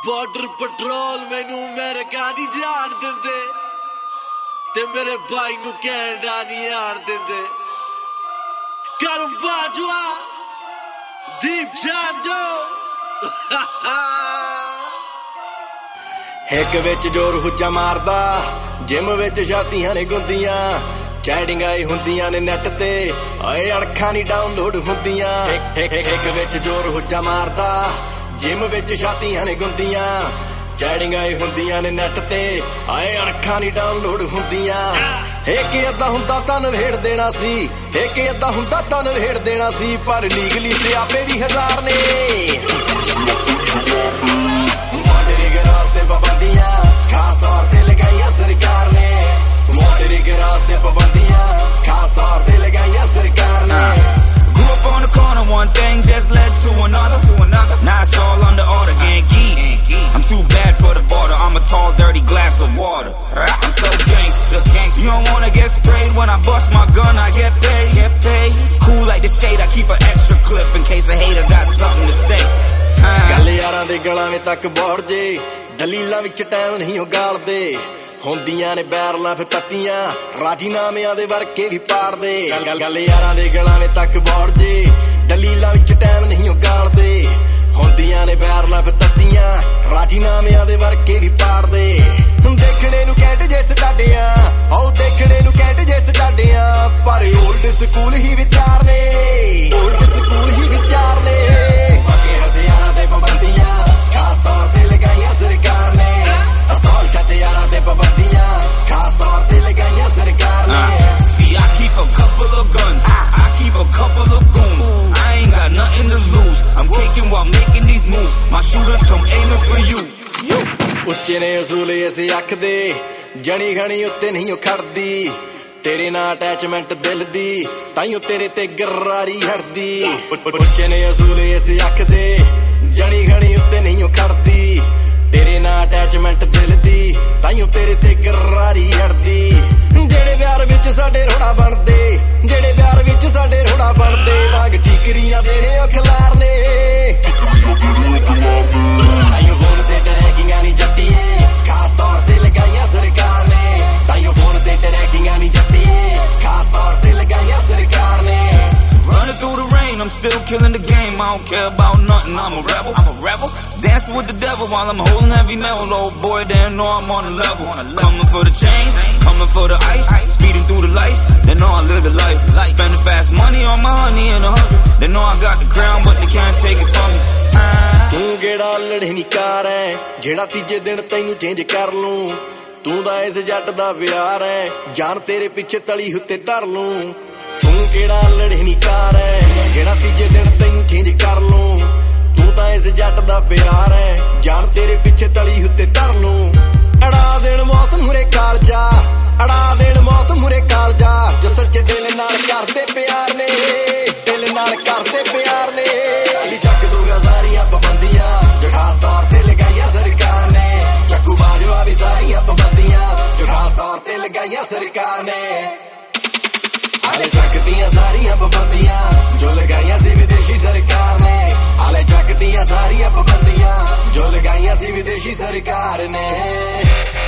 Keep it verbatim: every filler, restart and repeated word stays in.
Border patrol मैनू America नहीं जान देंदे ते मेरे भाई नू कैनेडा नहीं आन देंदे करूं बाजवा दीप जानो एक विच जोर हुज्जा मारदा जिम विच छातियां ने गुंदियां चैटिंगां ही हुंदियां ने नेट ते ओए अणखां नहीं डाउनलोड हुंदियां एक एक विच जोर हुज्जा मारदा जिम विच छातियां ने गुंदियां चैटिंगां ही हुंदियां ने नेट ते ओए अणखां नहीं डाउनलोड हुंदियां एक अद्धा हुंदा तां नवेड़ देना सी एक अद्धा हुंदा तां नवेड़ देना सी पर लीगली सियापे भी हजार ने पाबंदियां खास तौर ते लगाइयां सरकार ने मोटरी के रास्ते पाबंदियां खास तौर ते लगाइयां सरकार ने grew up on the corner one thing just led to another to another now it's all under order gang I'm too bad for the border I'm a tall dirty glass of water I'm so gangster you don't wanna get sprayed when I bust my gun I get paid get paid cool like the shade I keep an extra clip in case a hater got something to say ਗੱਲ ਯਾਰਾਂ ਦੇ ਗਲਾਂ ਵਿੱਚ ਤੱਕ ਬੋੜ ਜੇ ਦਲੀਲਾਂ ਵਿੱਚ time ਨਹੀਂ ਉਹ ਗਾਲਦੇ ਹੁੰਦੀਆਂ ਨੇ ਬੈਰਲਾਂ ਫਿਰ ਤੱਤੀਆਂ ਰਾਜੀਨਾਮਿਆਂ ਦੇ ਵਰਕੇ ਵੀ ਪਾੜਦੇ ਗੱਲ ਗੱਲ ਯਾਰਾਂ ਦੇ ਗਲਾਂ ਵਿੱਚ ਤੱਕ ਬੋੜ ਜੇ ਦਲੀਲਾਂ ਵਿੱਚ ਟਾਈਮ ਨਹੀਂ ਉਹ ਗਾਲਦੇ ਹੁੰਦੀਆਂ ਨੇ ਬੈਰਲਾਂ ਫਿਰ ਤੱਤੀਆਂ ਰਾਜੀਨਾਮਿਆਂ ਦੇ ਵਰਕੇ ਵੀ ਪਾੜਦੇ ਦੇਖਣੇ ਨੂੰ ਕੈਂਟ ਜੇ ਸਟਾਡਿਆਂ ਉਹ ਦੇਖਣੇ ਨੂੰ ਕੈਂਟ ਜੇ ਸਟਾਡਿਆਂ ਪਰ ਓਲਡ ਸਕੂਲ ਹੀ ਵਿਚਾਰ ਨੇ ਓਲਡ ਸਕੂਲ ਹੀ ਵਿਚਾਰ ਨੇ ਬਾਕੀ ਹਥਿਆਰਾਂ ਤੇ ਪਾਬੰਦੀਆਂ ਖਾਸ ਤੌਰ ਤੇ ਲਗਾਈਆਂ ਸਰਕਾਰ ਨੇ ਅਸੌਲ ਹਥਿਆਰਾਂ ਤੇ ਪਾਬੰਦੀਆਂ ਖਾਸ ਤੌਰ ਤੇ ਲਗਾਈਆਂ ਸਰਕਾਰ ਨੇ See I keep a couple of guns I keep a couple of goons I ain't got nothing to lose I'm kicking while making these moves My shooters come aiming for you ਉੱਚੇ ਨੇ ਅਸੂਲ ਅਸੀਂ ਆਖਦੇ ਜਣੀ ਖਣੀ ਉੱਤੇ ਨਹੀਂ ਉਹ ਖੜਦੀ ਤੇਰੇ ਨਾਲ ਅਟੈਚਮੈਂਟ ਦਿਲ ਦੀ ਤਾਈਓ ਤੇਰੇ ਤੇ ਗਰਾਰੀ ਹੜਦੀ ਉੱਚੇ ਨੇ ਅਸੂਲ ਅਸੀਂ ਆਖਦੇ ਜਣੀ ਖਣੀ ਉੱਤੇ ਨਹੀਂ ਉਹ ਖੜਦੀ ਤੇਰੇ ਨਾਲ ਅਟੈਚਮੈਂਟ ਦਿਲ ਦੀ ਤਾਈਓ ਤੇਰੇ ਤੇ ਗਰਾਰੀ ਹੜਦੀ ਜਿਹੜੇ ਪਿਆਰ ਵਿੱਚ ਸਾਡੇ ਰੋੜਾ ਬਣਦੇ ਜਿਹੜੇ ਪਿਆਰ ਵਿੱਚ ਸਾਡੇ ਰੋੜਾ ਬਣਦੇ ਵਾਂਗ ਠੀਕਰੀਆਂ ਦੇਣੇ ਉਹ ਖਿਲਾਰ ਨੇ ਤਾਈਓ ਫੋਨ ਤੇ ਟਰੈਕਿੰਗਾਂ ਨਹੀਂ ਜੱਟੀਏ ਖਾਸ ਤੌਰ ਤੇ ਲਗਾਈਆਂ ਸਰਕਾਰ ਨੇ ਤਾਈਓ ਫੋਨ ਤੇ ਟਰੈਕਿੰਗਾਂ ਨਹੀਂ ਜੱਟੀਏ ਖਾਸ ਤੌਰ ਤੇ ਲਗਾਈਆਂ ਸਰਕਾਰ ਨੇ Running through the rain, I'm still killing the game. I don't care about nothing, I'm a rebel. I'm a rebel. Dancing with the devil while I'm holding heavy metal. Old boy, they know I'm on a level. Coming for the chains, coming for the ice. Speeding through the lights, they know I live the life. Spending fast money on my honey and a hundred. They know I got the crown, but they can't take it from me. ਤੂੰ ਕਿਹੜਾ ਲੜਨੀ ਕਾਰ ਹੈ ਜਿਹੜਾ ਤੀਜੇ ਦਿਨ ਤੈਨੂੰ change ਕਰ ਲੂੰ ਤੂੰ ਦਾ ਇਸ ਜੱਟ ਦਾ ਵਿਆਰ ਹੈ ਜਾਨ ਤੇਰੇ ਪਿੱਛੇ ਤਲੀ ਉੱਤੇ ਧਰ ਲੂੰ ਤੂੰ ਕਿਹੜਾ ਲੜਨੀ ਕਾਰ ਹੈ ਜਿਹੜਾ ਤੀਜੇ ਦਿਨ ਤੈਨੂੰ ਚੇਂਜ ਕਰ ਲੂੰ ਤੂੰ ਤਾਂ ਇਸ ਜੱਟ ਦਾ ਪਿਆਰ ਹੈ ਜਾਨ ਤੇਰੇ ਪਿੱਛੇ ਤਲੀ ਉੱਤੇ ਧਰ ਲੂੰ ਅੜਾ ਦੇਣ ਮੌਤ ਮੁਰੇ ਕਾਲਜਾ ਅੜਾ ਦੇਣ ਮੌਤ ਮੁਰੇ ਕਾਲਜਾ ਜੋ ਸੱਚੇ ਦਿਲ ਨਾਲ ਕਰਦੇ ਪਿਆਰ ਨੇ ਦਿਲ ਨਾਲ ਕਰਦੇ ਪਿਆਰ ਨੇ ਅਲੀ ਚੱਕ ਦੂਗਾ ਸਾਰੀਆਂ ਪਾਬੰਦੀਆਂ ਜੋ ਖਾਸ ਤੌਰ ਤੇ ਲਗਾਈਆਂ ਸਰਕਾਰ ਨੇ ਚੱਕੂ ਬਾਜਵਾ ਵੀ ਸਾਰੀਆਂ ਪਾਬੰਦੀਆਂ ਜੋ ਖਾਸ ਤੌਰ ਤੇ ਲਗਾਈਆਂ ਸਰਕਾਰ ਨੇ ਆਲੇ ਚੱਕ ਦੀਆਂ ਸਾਰੀਆਂ ਪਾਬੰਦੀਆਂ ਜੋ ਲਗਾਈਆਂ ਸੀ ਵਿਦੇਸ਼ੀ ਸਰਕਾਰ ਨੇ ਆਲੇ ਚੱਕ ਦੀਆਂ ਸਾਰੀਆਂ ਪਾਬੰਦੀਆਂ ਜੋ ਲਗਾਈਆਂ ਸੀ ਵਿਦੇਸ਼ੀ ਸਰਕਾਰ ਨੇ